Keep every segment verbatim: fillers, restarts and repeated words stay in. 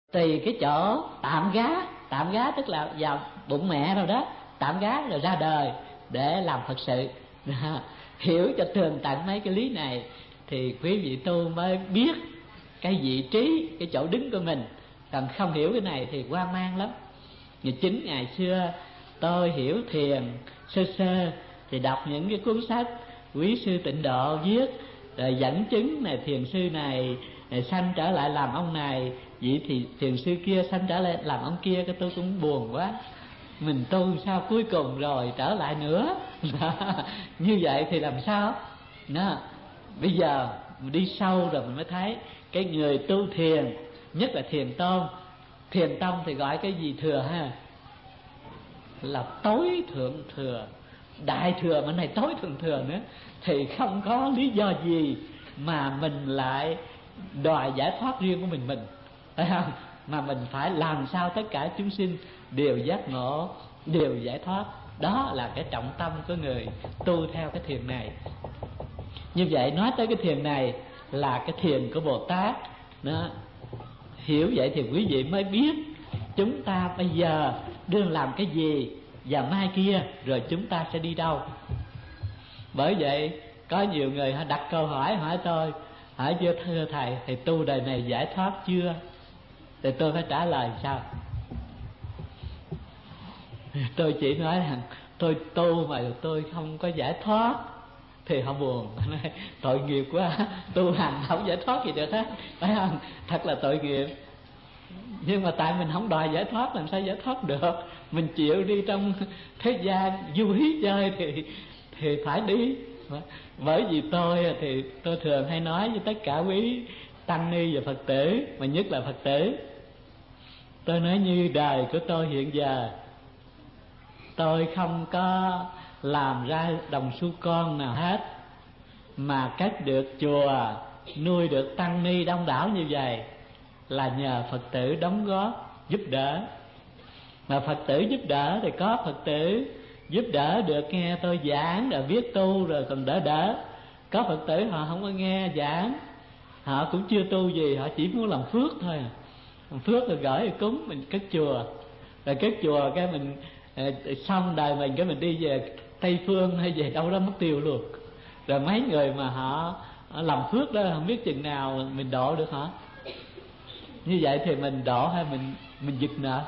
tùy cái chỗ tạm gá. Tạm gá tức là vào bụng mẹ rồi đó, tạm gá rồi ra đời để làm Phật sự. Hiểu cho tường tận mấy cái lý này thì quý vị tu mới biết cái vị trí, cái chỗ đứng của mình. Còn không hiểu cái này thì hoang mang lắm. Như chính ngày xưa tôi hiểu thiền sơ sơ thì đọc những cái cuốn sách quý sư Tịnh Độ viết, rồi dẫn chứng này thiền sư này, này sanh trở lại làm ông này, vậy thì thiền sư kia sanh trở lại làm ông kia. Cái tôi cũng buồn quá, mình tu sao cuối cùng rồi trở lại nữa. Như vậy thì làm sao đó. Bây giờ mình đi sâu rồi mình mới thấy cái người tu thiền, nhất là thiền tôn, thiền tông thì gọi cái gì thừa ha, là tối thượng thừa, đại thừa mà này tối thượng thừa nữa, thì không có lý do gì mà mình lại đòi giải thoát riêng của mình mình, phải không? Mà mình phải làm sao tất cả chúng sinh đều giác ngộ, đều giải thoát. Đó là cái trọng tâm của người tu theo cái thiền này. Như vậy nói tới cái thiền này là cái thiền của Bồ Tát đó. Hiểu vậy thì quý vị mới biết chúng ta bây giờ đương làm cái gì và mai kia rồi chúng ta sẽ đi đâu. Bởi vậy có nhiều người họ đặt câu hỏi hỏi tôi, hỏi chưa thưa thầy, thì tu đời này giải thoát chưa? Thì tôi phải trả lời sao? Tôi chỉ nói rằng tôi tu mà tôi không có giải thoát thì họ buồn, tội nghiệp quá, tu hành không giải thoát gì được hết, phải không? Thật là tội nghiệp. Nhưng mà tại mình không đòi giải thoát, làm sao giải thoát được? Mình chịu đi trong thế gian vui chơi thì thì phải đi. Bởi vì tôi thì tôi thường hay nói với tất cả quý tăng ni và Phật tử, mà nhất là Phật tử, tôi nói như đời của tôi hiện giờ, tôi không có làm ra đồng xu con nào hết, mà cất được chùa, nuôi được tăng ni đông đảo như vậy là nhờ Phật tử đóng góp giúp đỡ. Mà Phật tử giúp đỡ thì có Phật tử giúp đỡ được nghe tôi giảng rồi biết tu rồi còn đỡ đỡ. Có Phật tử họ không có nghe giảng, họ cũng chưa tu gì, họ chỉ muốn làm phước thôi. Làm phước rồi gửi rồi cúng, mình cất chùa. Rồi cất chùa cái mình xong đời mình cái mình đi về Tây Phương hay về đâu đó mất tiêu luôn. Rồi mấy người mà họ, họ làm phước đó không biết chừng nào mình độ được hả? Như vậy thì mình độ hay mình mình giật nợ?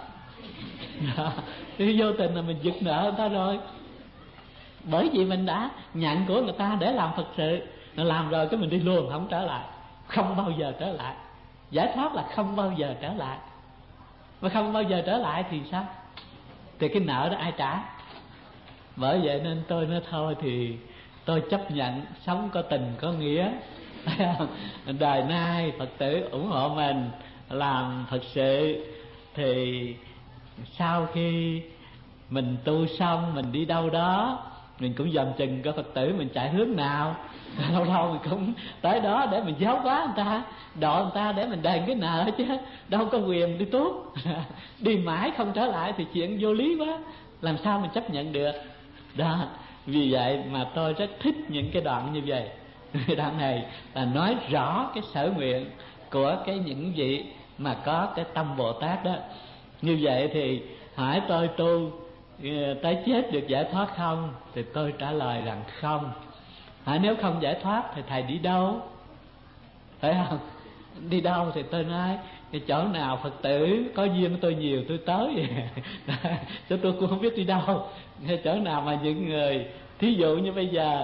Thì vô tình là mình giật nợ người ta rồi. Bởi vì mình đã nhận của người ta để làm Phật sự, rồi làm rồi cái mình đi luôn, không trở lại, không bao giờ trở lại. Giải thoát là không bao giờ trở lại. Mà không bao giờ trở lại thì sao? Thì cái nợ đó ai trả? Bởi vậy nên tôi nói thôi thì tôi chấp nhận sống có tình có nghĩa. Đời nay Phật tử ủng hộ mình làm Phật sự, thì sau khi mình tu xong, mình đi đâu đó mình cũng dòm chừng có Phật tử mình chạy hướng nào, lâu lâu mình cũng tới đó để mình giáo hóa người ta, độ người ta để mình đền cái nợ chứ đâu có quyền đi tuốt. Đi mãi không trở lại thì chuyện vô lý quá, làm sao mình chấp nhận được đó. Vì vậy mà tôi rất thích những cái đoạn như vậy. Đoạn này là nói rõ cái sở nguyện của cái những vị mà có cái tâm Bồ Tát đó. Như vậy thì hỏi tôi tu tới chết được giải thoát không, thì tôi trả lời rằng không. Hỏi nếu không giải thoát thì thầy đi đâu? Phải không? Đi đâu thì tôi nói cái chỗ nào Phật tử có duyên với tôi nhiều tôi tới vậy. Chứ tôi cũng không biết đi đâu. Cái chỗ nào mà những người, thí dụ như bây giờ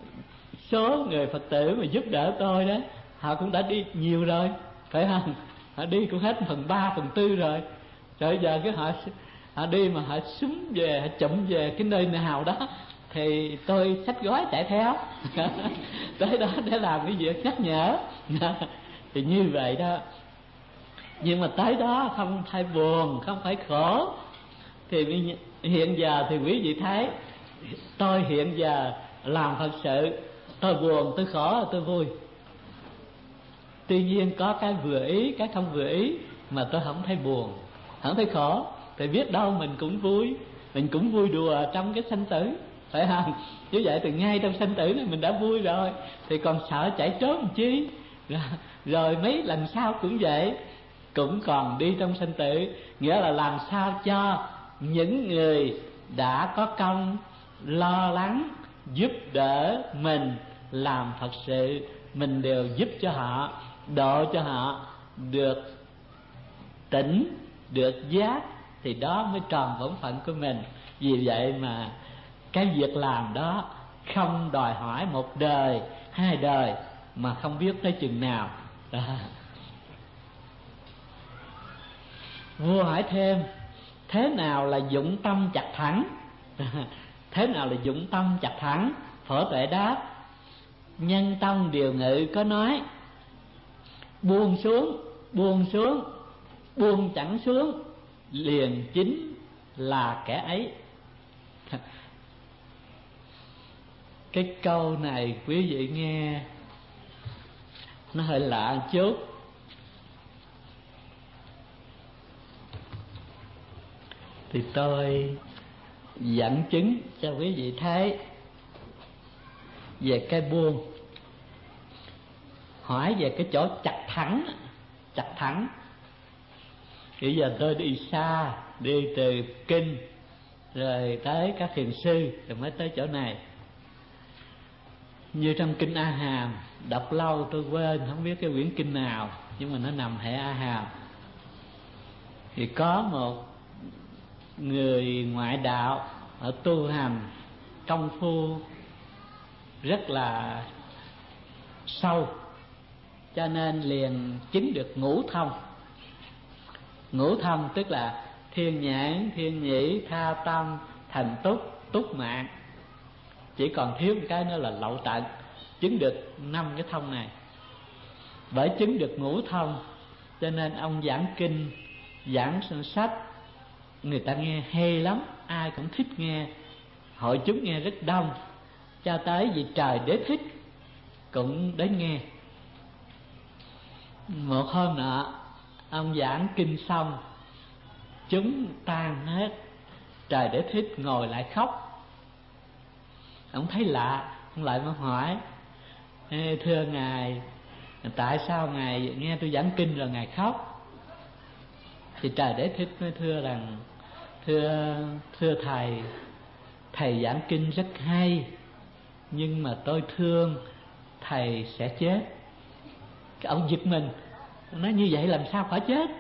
số người Phật tử mà giúp đỡ tôi đó, họ cũng đã đi nhiều rồi, phải không? Họ đi cũng hết phần ba, phần tư rồi. Rồi giờ cái họ họ đi mà họ súng về, họ chụm về cái nơi nào đó thì tôi xách gói chạy theo tới đó để làm cái việc nhắc nhở. Thì như vậy đó. Nhưng mà tới đó không phải buồn, không phải khổ. Thì hiện giờ thì quý vị thấy tôi hiện giờ làm Phật sự, tôi buồn, tôi khổ, tôi vui. Tuy nhiên có cái vừa ý, cái không vừa ý, mà tôi không thấy buồn, không thấy khổ. Thì biết đâu mình cũng vui, mình cũng vui đùa trong cái sanh tử, phải không? Như vậy thì ngay trong sanh tử này mình đã vui rồi, thì còn sợ chạy trốn làm chi? Rồi mấy lần sau cũng vậy. cũng còn đi trong sanh tử. Nghĩa là làm sao cho những người đã có công lo lắng giúp đỡ mình làm Phật sự, mình đều giúp cho họ, độ cho họ được tỉnh, được giác, thì đó mới tròn bổn phận của mình. Vì vậy mà cái việc làm đó không đòi hỏi một đời, hai đời, mà không biết tới chừng nào đó. Vua hỏi thêm, thế nào là dụng tâm chặt thẳng? Thế nào là dụng tâm chặt thẳng? Phổ Tuệ đáp, Nhân Tông Điều Ngự có nói, buông xuống, buông xuống, buông chẳng xuống, liền chính là kẻ ấy. Cái câu này quý vị nghe nó hơi lạ một chút. Thì tôi dẫn chứng cho quý vị thấy về cái buông. Hỏi về cái chỗ chặt thẳng, chặt thẳng. Bây giờ tôi đi xa, đi từ kinh rồi tới các thiền sư rồi mới tới chỗ này. Như trong kinh A Hàm, đọc lâu tôi quên không biết cái quyển kinh nào, nhưng mà nó nằm hệ A Hàm. Thì có một người ngoại đạo ở tu hành công phu rất là sâu, cho nên liền chứng được ngũ thông. Ngũ thông tức là thiên nhãn, thiên nhĩ, tha tâm, thành túc, túc mạng. Chỉ còn thiếu một cái nữa là lậu tận, chứng được năm cái thông này. Bởi chứng được ngũ thông cho nên ông giảng kinh, giảng sách, người ta nghe hay lắm, ai cũng thích nghe, hội chúng nghe rất đông. Cho tới vị Trời Đế Thích cũng đến nghe. Một hôm nọ ông giảng kinh xong, chúng tan hết, Trời Đế Thích ngồi lại khóc. Ông thấy lạ, ông lại mới hỏi, thưa Ngài, tại sao Ngài nghe tôi giảng kinh rồi Ngài khóc? Thì Trời Đế Thích mới thưa rằng, Thưa, thưa Thầy, Thầy giảng kinh rất hay, nhưng mà tôi thương Thầy sẽ chết. Cái ông giật mình, nói như vậy làm sao khỏi chết?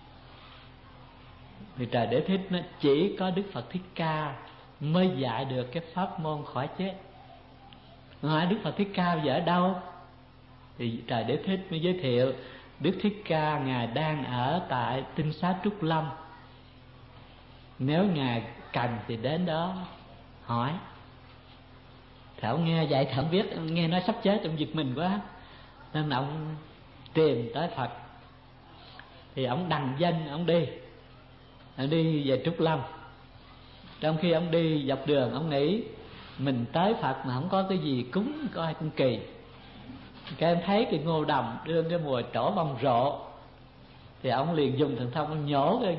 Thì Trời Đế Thích nói, chỉ có Đức Phật Thích Ca mới dạy được cái pháp môn khỏi chết. Hỏi Đức Phật Thích Ca giờ ở đâu? Thì Trời Đế Thích mới giới thiệu, Đức Thích Ca Ngài đang ở tại Tinh Xá Trúc Lâm, nếu Ngài cần thì đến đó hỏi. Thì ông nghe vậy thì ông biết, nghe nói sắp chết ông giật mình quá, nên ông tìm tới Phật. Thì ông đằng danh ông đi, ông đi về Trúc Lâm. Trong khi ông đi dọc đường ông nghĩ mình tới Phật mà không có cái gì cúng coi cũng kỳ. Cái em thấy cái ngô đồng đưa cái mùi trổ bông rộ, thì ông liền dùng thần thông ông nhổ cái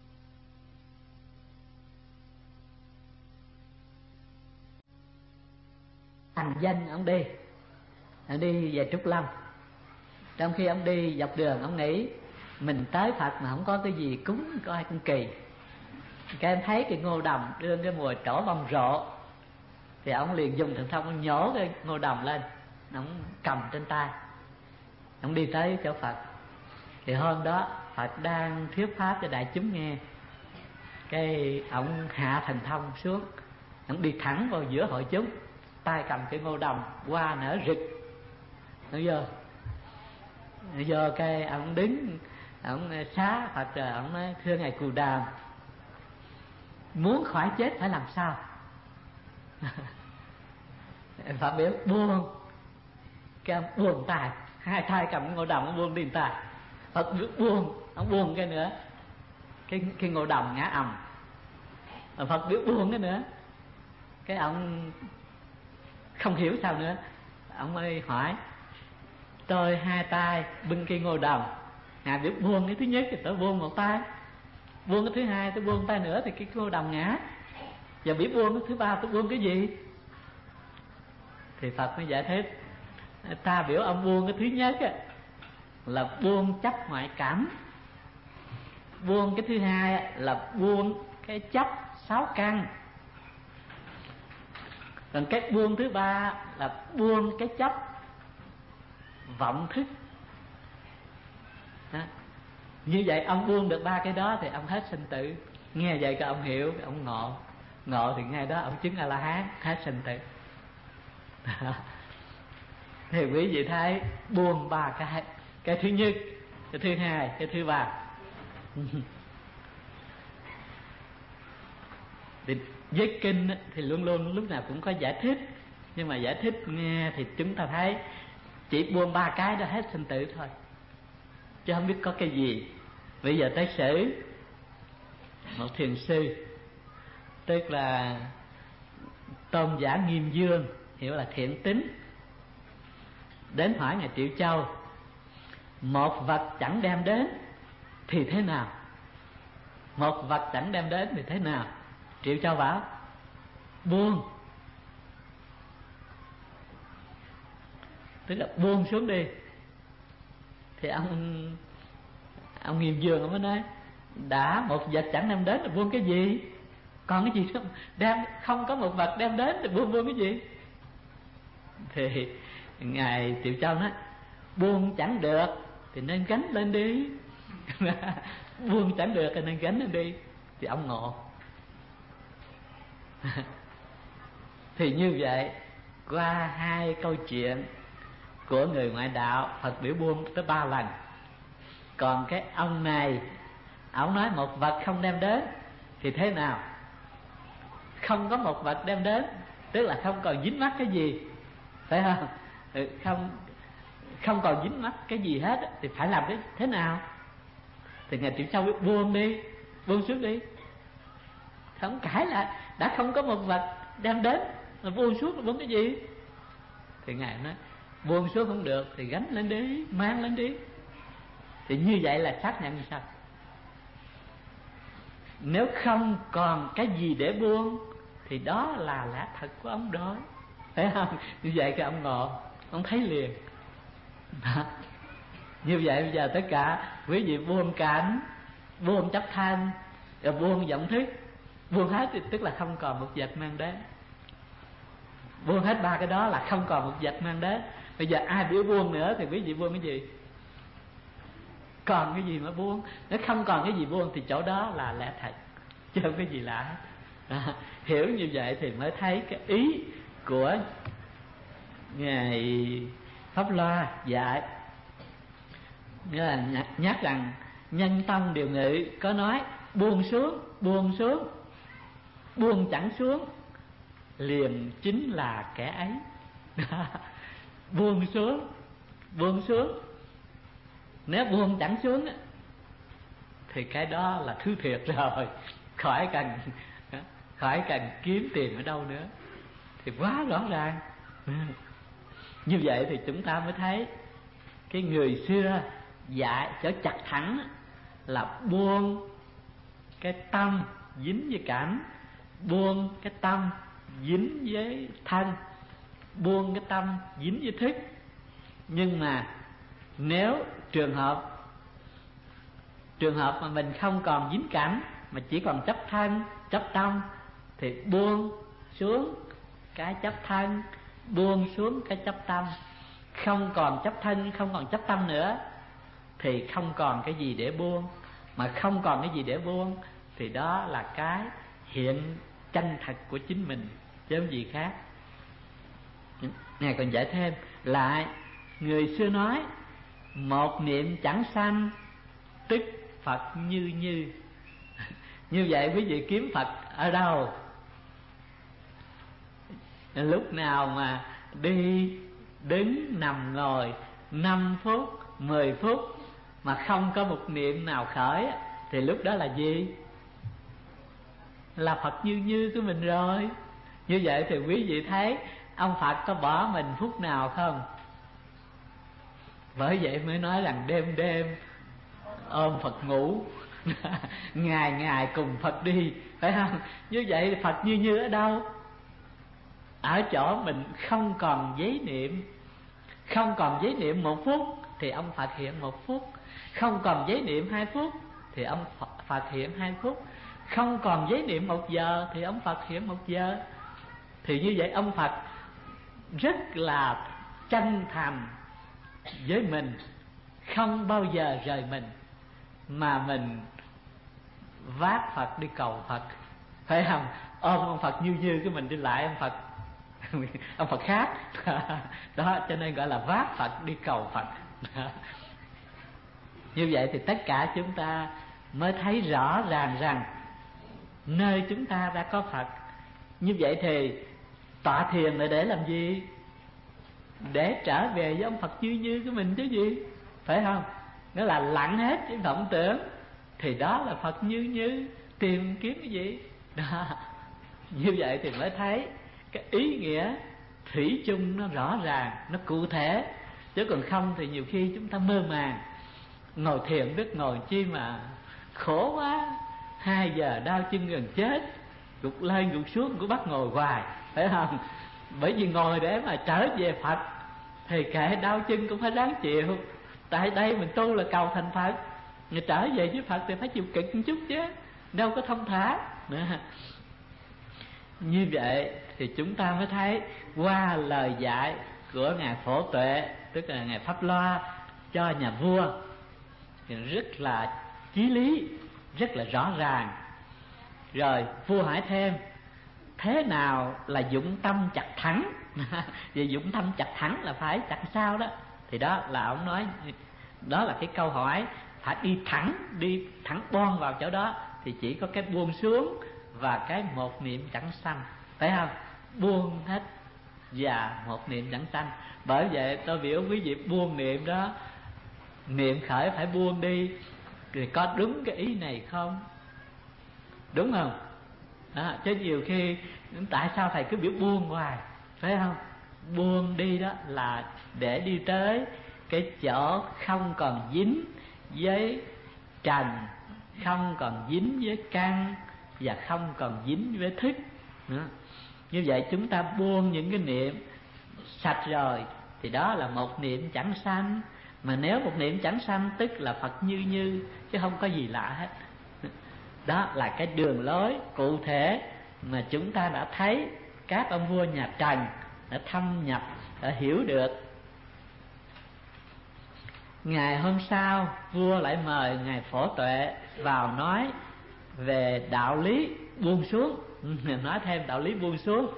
thành danh. Ông đi ông đi về Trúc Lâm. Trong khi ông đi dọc đường ông nghĩ mình tới Phật mà không có cái gì cúng coi cũng kỳ. Cái em thấy cái ngô đồng đưa cái mùi trổ bông rộ, thì ông liền dùng thần thông ông nhổ cái ngô đồng lên, ông cầm trên tay, ông đi tới chỗ Phật. Thì hôm đó Phật đang thuyết pháp cho đại chúng nghe. Cái ông hạ thần thông xuống, ông đi thẳng vào giữa hội chúng, tay cầm cái ngô đồng hoa nở rực. Nó vô nó vô cái ông đứng, ông xá Phật rồi ông nói, thưa Ngài Cù Đàm, muốn khỏi chết phải làm sao? Phật biểu buông. Cái ông buông tay, hai tay cầm ngô đồng ông buông đi tay. Phật biểu buông, ông buông cái nữa, cái cái ngô đồng ngã ầm. Phật biểu buông cái nữa, cái ông không hiểu sao nữa. Ông mới hỏi, tôi hai tay bưng cây ngô đồng, Ngài biểu buông cái thứ nhất thì tôi buông một tay, buông cái thứ hai tôi buông tay nữa thì cái ngô đồng ngã. Giờ biểu buông cái thứ ba tôi buông cái gì? Thì Phật mới giải thích, ta biểu ông buông cái thứ nhất á, là buông chấp ngoại cảm, Buông cái thứ hai là buông cái chấp sáu căn. Còn cái buông thứ ba là buông cái chấp vọng thức đó. Như vậy ông buông được ba cái đó thì ông hết sinh tử. Nghe vậy các ông hiểu, ông ngộ. Ngộ thì ngay đó ông chứng A-la-hán, hết sinh tử. Thì quý vị thấy buông ba cái. Cái thứ nhất, cái thứ hai, cái thứ ba. Thì với kinh thì luôn luôn lúc nào cũng có giải thích. Nhưng mà giải thích nghe thì chúng ta thấy chỉ buông ba cái đó hết sinh tử thôi, chứ không biết có cái gì. Bây giờ tới sử một thiền sư, tức là tôn giả Nghiêm Dương, hiểu là thiện tín, đến hỏi ngài Triệu Châu: một vật chẳng đem đến thì thế nào? Một vật chẳng đem đến thì thế nào? Triệu Châu bảo buông, tức là buông xuống đi. Thì ông ông Nghiêm Dương ông mới nói: đã một vật chẳng đem đến thì buông cái gì? Còn cái gì không đem, không có một vật đem đến thì buông buông cái gì? Thì ngài Triệu Châu nói: buông chẳng được thì nên gánh lên đi. Buông chẳng được thì nên gánh lên đi. Thì ông ngộ. Thì như vậy, qua hai câu chuyện của người ngoại đạo, Phật biểu buông tới ba lần. Còn cái ông này, ông nói một vật không đem đến thì thế nào? Không có một vật đem đến, tức là không còn dính mắc cái gì, phải không? Không không còn dính mắc cái gì hết thì phải làm cái thế nào? Thì ngài Triệu Châu biết buông đi, buông xuống đi. Không cãi lại, đã không có một vật đem đến mà buông xuống là buông cái gì? Thì ngài nói buông xuống không được thì gánh lên đi, mang lên đi. Thì như vậy là xác nhận như sao? Nếu không còn cái gì để buông thì đó là lẽ thật của ông đó, phải không? Như vậy cái ông ngộ, ông thấy liền. Như vậy bây giờ tất cả quý vị buông cảnh, buông chấp thanh, rồi buông vọng thức, buông hết thì tức là không còn một vật mang đến. Buông hết ba cái đó là không còn một vật mang đến. Bây giờ ai biểu buông nữa thì quý vị buông cái gì? Còn cái gì mà buông? Nếu không còn cái gì buông thì chỗ đó là lẽ thật, chứ không cái gì lạ. À, hiểu như vậy thì mới thấy cái ý của ngài Pháp Loa dạy. Nghĩa là nhắc, nhắc rằng Nhân Tông Điều Ngự có nói buông xuống, buông xuống, buông chẳng xuống liền chính là kẻ ấy. Buông xuống, buông xuống. Nếu buông chẳng xuống thì cái đó là thứ thiệt rồi, khỏi cần khỏi cần kiếm tiền ở đâu nữa. Thì quá rõ ràng. Như vậy thì chúng ta mới thấy cái người xưa dạy cho chặt thẳng là buông cái tâm dính với cảnh, buông cái tâm dính với thân, buông cái tâm dính với thức. Nhưng mà nếu trường hợp trường hợp mà mình không còn dính cảnh mà chỉ còn chấp thân, chấp tâm thì buông xuống cái chấp thân, buông xuống cái chấp tâm. Không còn chấp thân, không còn chấp tâm nữa thì không còn cái gì để buông. Mà không còn cái gì để buông thì đó là cái hiện chân thật của chính mình, chứ không gì khác. Ngài còn giải thêm lại, người xưa nói một niệm chẳng sanh tức Phật như như. Như vậy quý vị kiếm Phật ở đâu? Lúc nào mà đi, đứng, nằm, ngồi năm phút, mười phút mà không có một niệm nào khởi thì lúc đó là gì? Là Phật như như của mình rồi. Như vậy thì quý vị thấy ông Phật có bỏ mình phút nào không? Bởi vậy mới nói rằng đêm đêm ôm Phật ngủ, ngày ngày cùng Phật đi, phải không? Như vậy Phật như như ở đâu? Ở chỗ mình không còn giấy niệm. Không còn giấy niệm một phút thì ông Phật hiện một phút. Không còn giấy niệm hai phút thì ông Phật, Phật hiện hai phút. Không còn giấy niệm một giờ thì ông Phật hiện một giờ. Thì như vậy ông Phật rất là chân thành với mình, không bao giờ rời mình, mà mình vác Phật đi cầu Phật, phải không? Ôm ông Phật như như cái mình đi lại ông Phật ông Phật khác đó, cho nên gọi là vác Phật đi cầu Phật. Như vậy thì tất cả chúng ta mới thấy rõ ràng rằng nơi chúng ta đã có Phật. Như vậy thì tọa thiền là để làm gì? Để trở về với ông Phật như như của mình chứ gì, phải không? Nó là lặng hết cái vọng tưởng, thì đó là Phật như như. Tìm kiếm cái gì đó. Như vậy thì mới thấy cái ý nghĩa thủy chung nó rõ ràng, nó cụ thể. Chứ còn không thì nhiều khi chúng ta mơ màng. Ngồi thiền biết ngồi chi mà khổ quá, hai giờ đau chân gần chết, gục lên gục xuống cũng bắt ngồi hoài, phải không? Bởi vì ngồi để mà trở về Phật thì kệ đau chân cũng phải ráng chịu. Tại đây mình tu là cầu thành Phật, người trở về với Phật thì phải chịu cực một chút chứ, đâu có thông thả. Như vậy thì chúng ta mới thấy qua lời dạy của Ngài Phổ Tuệ, tức là Ngài Pháp Loa cho nhà vua, thì rất là chí lý, rất là rõ ràng. Rồi vua hỏi thêm thế nào là dụng tâm chặt thắng. Vì dụng tâm chặt thắng là phải chặt sao đó. Thì đó là ông nói, đó là cái câu hỏi phải đi thẳng, đi thẳng bon vào chỗ đó. Thì chỉ có cái buông xuống và cái một niệm chẳng sanh, phải không? Buông hết và một niệm chẳng sanh. Bởi vậy tôi biểu quý vị buông niệm đó, niệm khởi phải buông đi. Thì có đúng cái ý này không? Đúng không? Đó, chứ nhiều khi tại sao thầy cứ biểu buông hoài, phải không? Buông đi đó là để đi tới cái chỗ không còn dính với trần, không còn dính với căn, và không còn dính với thức nữa. Như vậy chúng ta buông những cái niệm sạch rồi thì đó là một niệm chẳng sanh. Mà nếu một niệm chẳng sanh tức là Phật như như, chứ không có gì lạ hết. Đó là cái đường lối cụ thể mà chúng ta đã thấy các ông vua nhà Trần đã thâm nhập, đã hiểu được. Ngày hôm sau vua lại mời Ngài Phổ Tuệ vào nói về đạo lý buông xuống. Nói thêm đạo lý buông xuống.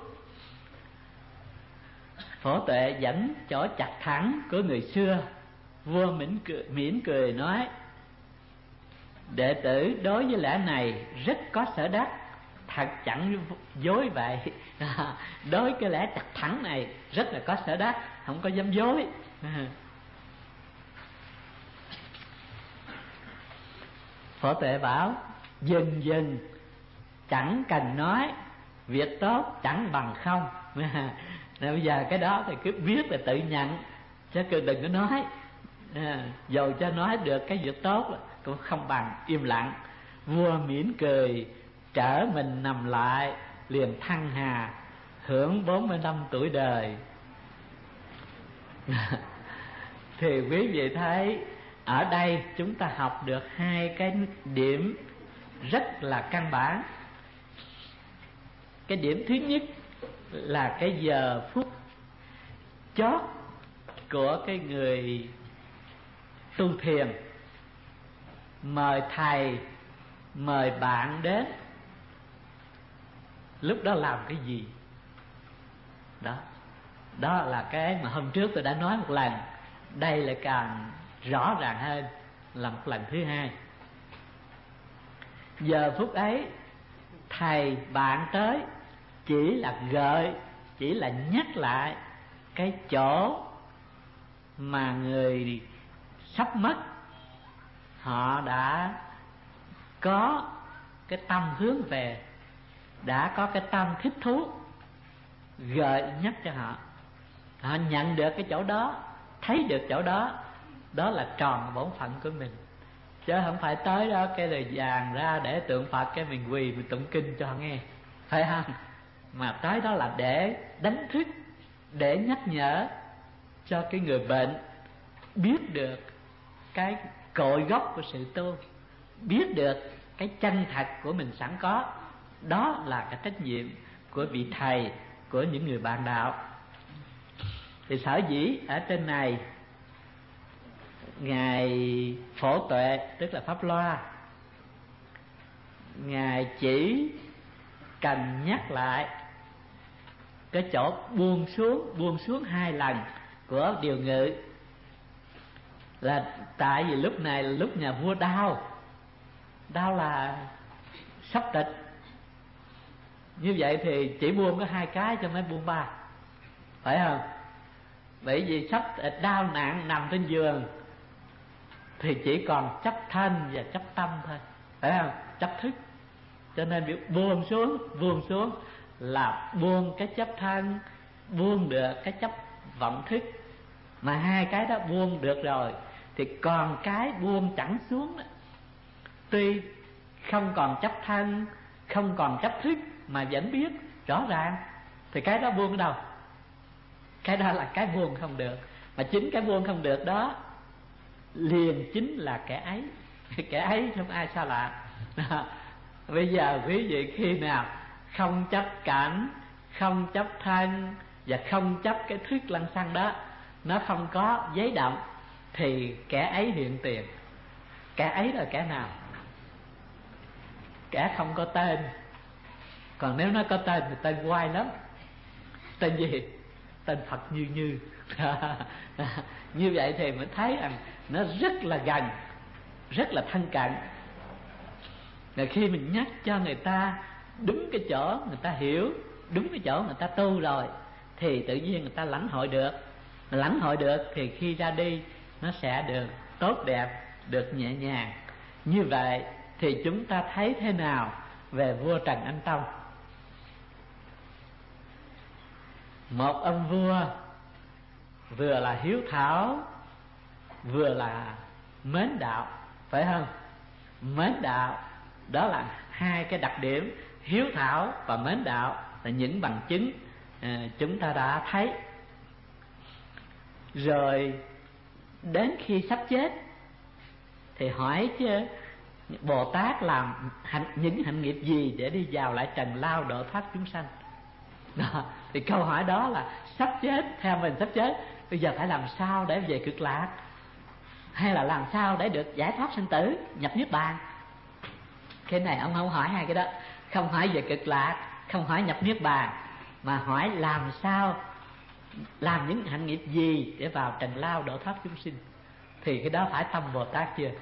Phổ Tuệ dẫn chỗ chặt thẳng của người xưa. Vua mỉm cười, mỉm cười nói đệ tử đối với lẽ này rất có sở đắc, thật chẳng dối vậy. Đối cái lẽ chặt thẳng này rất là có sở đắc, không có dám dối. Phổ Tuệ bảo dừng dừng, chẳng cần nói, việc tốt chẳng bằng không. Nên bây giờ cái đó thì cứ viết là tự nhận, chứ đừng có nói. À, dầu cho nói được cái việc tốt cũng không bằng im lặng. Vua mỉm cười trở mình nằm lại, liền thăng hà hưởng bốn mươi năm tuổi đời. Thì quý vị thấy ở đây chúng ta học được hai cái điểm rất là căn bản. Cái điểm thứ nhất là cái giờ phút chót của cái người tu thiền, mời thầy, mời bạn đến, lúc đó làm cái gì. Đó Đó là cái mà hôm trước tôi đã nói một lần. Đây lại càng rõ ràng hơn là một lần thứ hai. Giờ phút ấy thầy bạn tới chỉ là gợi, chỉ là nhắc lại cái chỗ mà người sắp mất họ đã có cái tâm hướng về, đã có cái tâm thích thú, gợi nhắc cho họ. Họ nhận được cái chỗ đó, thấy được chỗ đó, đó là tròn bổn phận của mình. Chứ không phải tới đó cái lời vàng ra để tượng Phật cái mình quỳ mình tụng kinh cho họ nghe, phải không? Mà tới đó là để đánh thức, để nhắc nhở cho cái người bệnh biết được cái cội gốc của sự tu, biết được cái chân thật của mình sẵn có. Đó là cái trách nhiệm của vị thầy, của những người bạn đạo. Thì sở dĩ ở trên này Ngài Phổ Tuệ, tức là Pháp Loa, Ngài chỉ cần nhắc lại cái chỗ buông xuống, buông xuống hai lần của điều ngự, là tại vì lúc này là lúc nhà vua đau, đau là sắp tịch. Như vậy thì chỉ buông có hai cái cho mới buông ba, phải không? Bởi vì sắp tịch đau nặng nằm trên giường thì chỉ còn chấp thân và chấp tâm thôi, phải không? Chấp thức. Cho nên việc buông xuống, buông xuống là buông cái chấp thân, buông được cái chấp vọng thức. Mà hai cái đó buông được rồi thì còn cái buông chẳng xuống đó. Tuy không còn chấp thân, không còn chấp thức mà vẫn biết rõ ràng, thì cái đó buông ở đâu? Cái đó là cái buông không được. Mà chính cái buông không được đó liền chính là kẻ ấy. Kẻ ấy không ai xa lạ. Bây giờ quý vị khi nào không chấp cảnh, không chấp thân và không chấp cái thức lăng xăng đó, nó không có giấy động, thì kẻ ấy hiện tiền. Kẻ ấy là kẻ nào? Kẻ không có tên. Còn nếu nó có tên thì tên oai lắm. Tên gì? Tên Phật Như Như. Như vậy thì mới thấy rằng nó rất là gần, rất là thân cận. Rồi khi mình nhắc cho người ta đúng cái chỗ người ta hiểu, đúng cái chỗ người ta tu rồi, thì tự nhiên người ta lãnh hội được. Mà lãnh hội được thì khi ra đi nó sẽ được tốt đẹp, được nhẹ nhàng. Như vậy thì chúng ta thấy thế nào về vua Trần Anh Tông? Một ông vua vừa là hiếu thảo, vừa là mến đạo, phải không? Mến đạo, đó là hai cái đặc điểm. Hiếu thảo và mến đạo là những bằng chứng à, chúng ta đã thấy. Rồi đến khi sắp chết thì hỏi chứ Bồ Tát làm hạnh, những hạnh nghiệp gì để đi vào lại trần lao độ thoát chúng sanh? Đó, thì câu hỏi đó là sắp chết, theo mình sắp chết, bây giờ phải làm sao để về cực lạc, hay là làm sao để được giải thoát sinh tử, nhập niết bàn? Cái này ông không hỏi hai cái đó. Không hỏi về cực lạc, không hỏi nhập niết bàn, mà hỏi làm sao, làm những hạnh nghiệp gì để vào trần lao độ thoát chúng sinh. Thì cái đó phải tâm Bồ Tát chưa?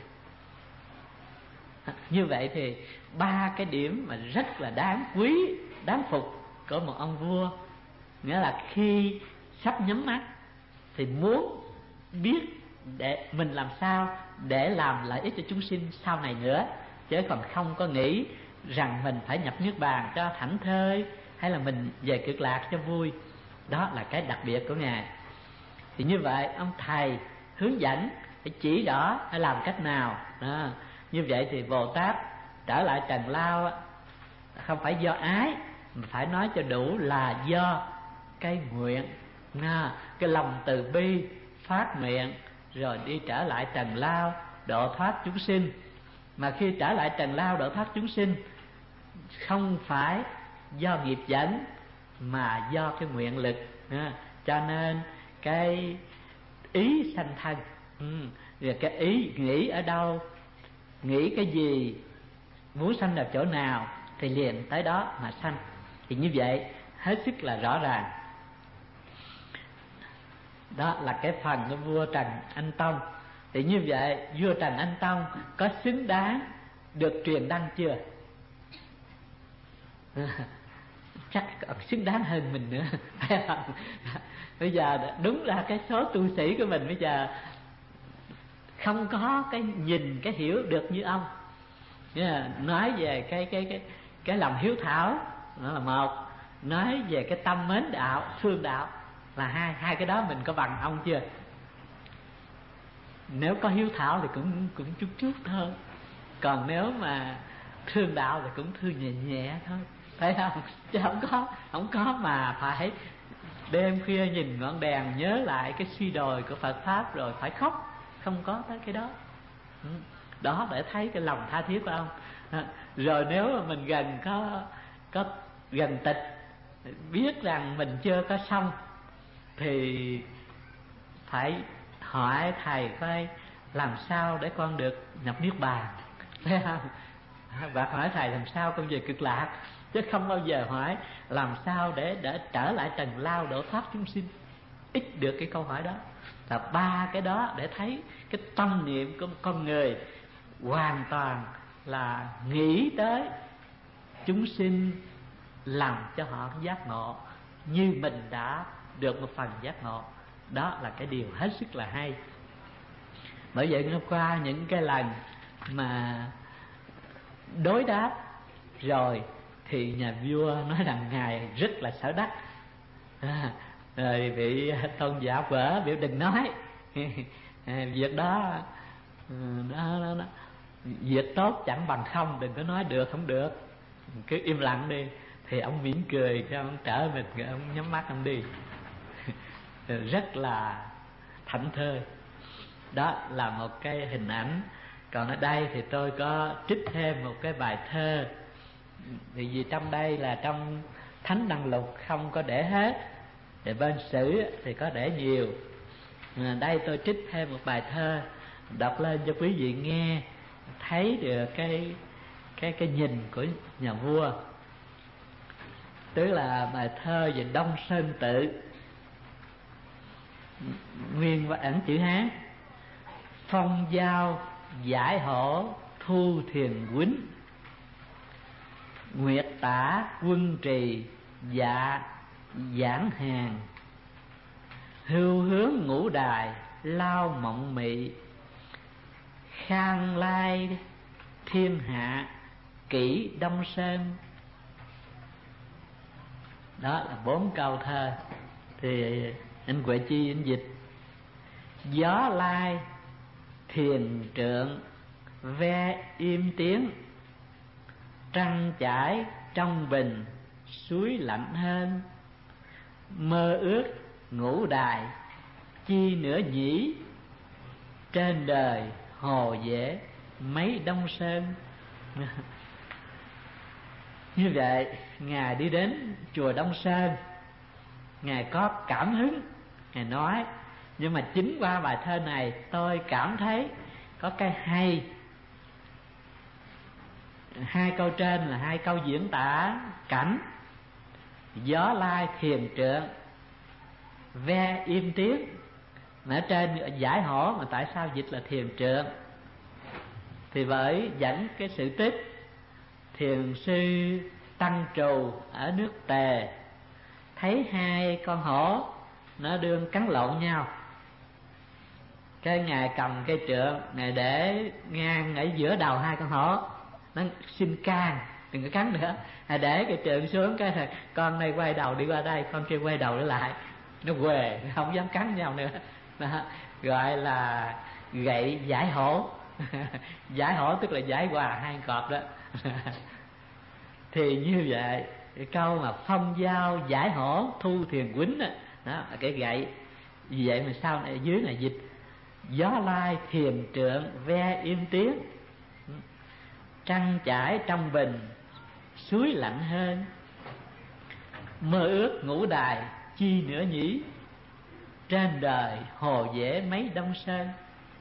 Như vậy thì ba cái điểm mà rất là đáng quý, đáng phục của một ông vua. Nghĩa là khi sắp nhắm mắt thì muốn biết để mình làm sao để làm lợi ích cho chúng sinh sau này nữa, chứ còn không có nghĩ rằng mình phải nhập niết bàn cho thảnh thơi, hay là mình về cực lạc cho vui. Đó là cái đặc biệt của Ngài. Thì như vậy ông thầy hướng dẫn, phải chỉ rõ phải làm cách nào đó. Như vậy thì Bồ Tát trở lại trần lao không phải do ái, mà phải nói cho đủ là do cái nguyện, cái lòng từ bi phát miệng, rồi đi trở lại trần lao độ thoát chúng sinh. Mà khi trở lại trần lao độ thoát chúng sinh không phải do nghiệp dẫn, mà do cái nguyện lực. Cho nên cái ý sanh thân, rồi cái ý nghĩ ở đâu, nghĩ cái gì, muốn sanh vào chỗ nào thì liền tới đó mà sanh. Thì như vậy hết sức là rõ ràng. Đó là cái phần của vua Trần Anh Tông. Thì như vậy vua Trần Anh Tông có xứng đáng được truyền đăng chưa? Chắc xứng đáng hơn mình nữa. Bây giờ đúng là cái số tu sĩ của mình bây giờ không có cái nhìn, cái hiểu được như ông. Nói về cái cái cái cái lòng hiếu thảo, đó là một. Nói về cái tâm mến đạo, thương đạo là hai. Hai cái đó mình có bằng ông chưa? Nếu có hiếu thảo thì cũng cũng chút chút thôi. Còn nếu mà thương đạo thì cũng thương nhẹ nhẹ thôi, phải không? Chứ không có không có mà phải đêm khuya nhìn ngọn đèn nhớ lại cái suy đồi của Phật pháp rồi phải khóc. Không có tới cái đó. Đó để thấy cái lòng tha thiết của ông. Rồi nếu mà mình gần có có gần tịch, biết rằng mình chưa có xong, thì phải hỏi thầy coi làm sao để con được nhập niết bàn, thấy không? Và hỏi thầy làm sao con về cực lạc, chứ không bao giờ hỏi làm sao để để trở lại trần lao độ thoát chúng sinh. Ít được cái câu hỏi đó. Là ba cái đó để thấy cái tâm niệm của con người hoàn toàn là nghĩ tới chúng sinh, làm cho họ giác ngộ như mình đã được một phần giác ngộ. Đó là cái điều hết sức là hay. Bởi vậy hôm qua những cái lần mà đối đáp rồi thì nhà vua nói rằng ngài rất là sợ đắc, à, rồi vị tôn giả vỡ biểu đừng nói việc đó, đó, đó, đó việc tốt chẳng bằng không, đừng có nói được không được, cứ im lặng đi. Thì ông mỉm cười cho ông trở mình, ông nhắm mắt ông đi rất là thảnh thơi. Đó là một cái hình ảnh. Còn ở đây thì tôi có trích thêm một cái bài thơ, thì vì trong đây là trong Thánh Đăng Lục không có để hết, thì bên sử thì có để nhiều. À, đây tôi trích thêm một bài thơ đọc lên cho quý vị nghe, thấy được cái cái cái nhìn của nhà vua. Tức là bài thơ về Đông Sơn Tự, nguyên và ẩn chữ Hán: phong giao giải hổ thu thiền quýnh, nguyệt tả quân trì dạ giảng hàng, hưu hướng ngũ đài lao mộng mị, khang lai thiên hạ kỷ Đông Sơn. Đó là bốn câu thơ. Thì anh Huệ Chi anh dịch: gió lai thiền trượng ve im tiếng, trăng chải trong bình suối lạnh hơn, mơ ước ngũ đài chi nữa nhỉ, trên đời hồ dễ mấy Đông Sơn. Như vậy ngài đi đến chùa Đông Sơn, ngài có cảm hứng, ngài nói. Nhưng mà chính qua bài thơ này tôi cảm thấy có cái hay. Hai câu trên là hai câu diễn tả cảnh gió lai thiền trượng ve im tiếng, mà ở trên giải hổ, mà tại sao dịch là thiền trượng? Thì bởi dẫn cái sự tích thiền sư Tăng Trù ở nước Tề thấy hai con hổ nó đương cắn lộn nhau. Cái ngài cầm cây trượng, ngài để ngang ở giữa đầu hai con hổ, nó xin can đừng có cắn nữa. Ngài để cây trượng xuống, cái này con này quay đầu đi qua đây, con kia quay đầu trở lại, nó quề, không dám cắn nhau nữa. Đó, gọi là gậy giải hổ. Giải hổ tức là giải hòa hai cọp đó. Thì như vậy cái câu mà phong giao giải hổ thu thiền quýnh đó, đó là cái gậy. Vì vậy mà sau này dưới này dịch gió lai thiền trượng ve im tiếng, trăng chải trong bình suối lạnh hơn, mơ ước ngũ đài chi nữa nhỉ, trên đời hồ dễ mấy Đông Sơn.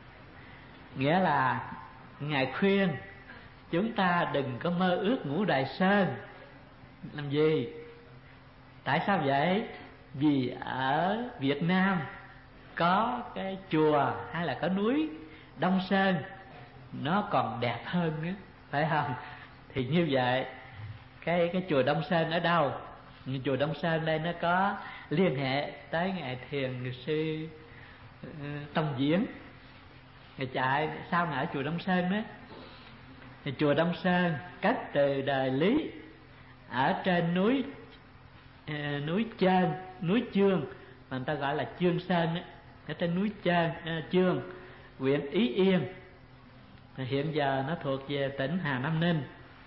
Nghĩa là ngài khuyên chúng ta đừng có mơ ước ngũ đài sơn. Làm gì? Tại sao vậy? Vì ở Việt Nam có cái chùa hay là có núi Đông Sơn nó còn đẹp hơn nữa, phải không? Thì như vậy cái cái chùa Đông Sơn ở đâu? Chùa Đông Sơn đây nó có liên hệ tới ngài thiền sư uh, Tông Diễn. Ngài chạy sao ngài ở chùa Đông Sơn đó. Thì chùa Đông Sơn cất từ đời Lý ở trên núi uh, núi Chơn, núi Chương, mà người ta gọi là Chương Sơn đó. Ở trên núi Chơn, uh, Chương, huyện Ý Yên. Hiện giờ nó thuộc về tỉnh Hà Nam Ninh,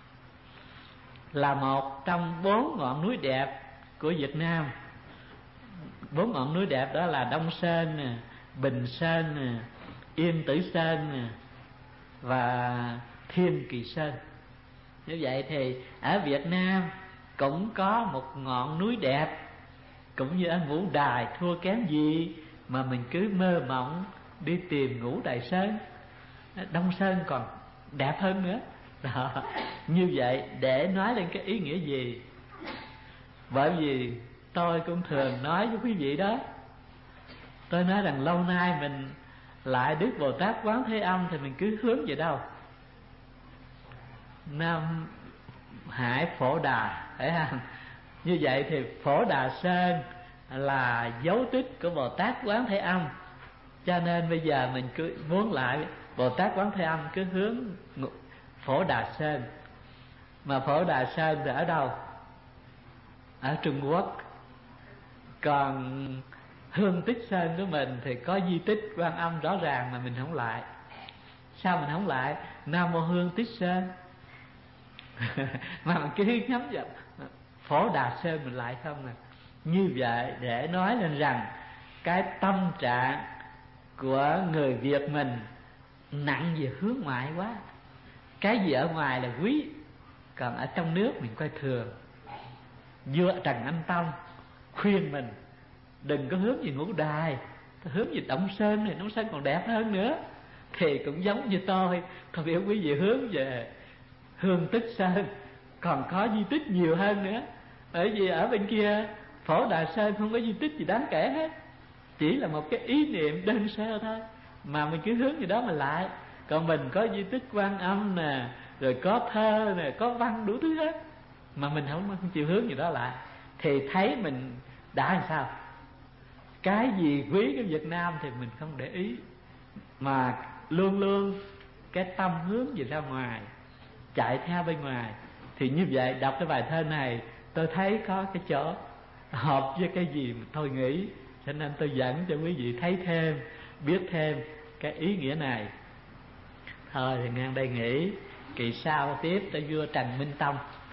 là một trong bốn ngọn núi đẹp của Việt Nam. Bốn ngọn núi đẹp đó là Đông Sơn, Bình Sơn, Yên Tử Sơn và Thiên Kỳ Sơn. Như vậy thì ở Việt Nam cũng có một ngọn núi đẹp, cũng như ở Ngũ Đài thua kém gì mà mình cứ mơ mộng đi tìm Ngũ Đài Sơn. Đông Sơn còn đẹp hơn nữa đó. Như vậy để nói lên cái ý nghĩa gì? Bởi vì tôi cũng thường nói với quý vị đó, tôi nói rằng lâu nay mình lại Đức Bồ Tát Quán Thế Âm thì mình cứ hướng về đâu? Nam Hải Phổ Đà, phải không? Như vậy thì Phổ Đà Sơn là dấu tích của Bồ Tát Quán Thế Âm, cho nên bây giờ mình cứ muốn lại Bồ Tát Quán Thế Âm cứ hướng Phổ Đà Sơn. Mà Phổ Đà Sơn thì ở đâu? Ở Trung Quốc. Còn Hương Tích Sơn của mình thì có di tích Quan Âm rõ ràng mà mình không lại. Sao mình không lại? Nam Mô Hương Tích Sơn mà mình cứ nhắm vào Phổ Đà Sơn mình lại không nè. Như vậy để nói lên rằng cái tâm trạng của người Việt mình nặng về hướng ngoại quá. Cái gì ở ngoài là quý, còn ở trong nước mình coi thường. Vua Trần Anh Tông khuyên mình đừng có hướng về Ngũ Đài, hướng về Đông Sơn này, Đông Sơn còn đẹp hơn nữa. Thì cũng giống như tôi, tôi biểu quý vị hướng về Hương Tích Sơn, còn có di tích nhiều hơn nữa. Bởi vì ở bên kia Phổ Đà Sơn không có di tích gì đáng kể hết, chỉ là một cái ý niệm đơn sơ thôi, mà mình cứ hướng về đó mà lại. Còn mình có di tích Quan Âm nè, rồi có thơ nè, có văn đủ thứ hết, mà mình không, không chịu hướng về đó lại, thì thấy mình đã làm sao? Cái gì quý của Việt Nam thì mình không để ý, mà luôn luôn cái tâm hướng về ra ngoài, chạy theo bên ngoài. Thì như vậy đọc cái bài thơ này tôi thấy có cái chỗ hợp với cái gì mà tôi nghĩ, cho nên tôi dẫn cho quý vị thấy thêm, biết thêm cái ý nghĩa này. Thôi thì ngang đây nghỉ, kỳ sau tiếp tới vua Trần Minh Tông.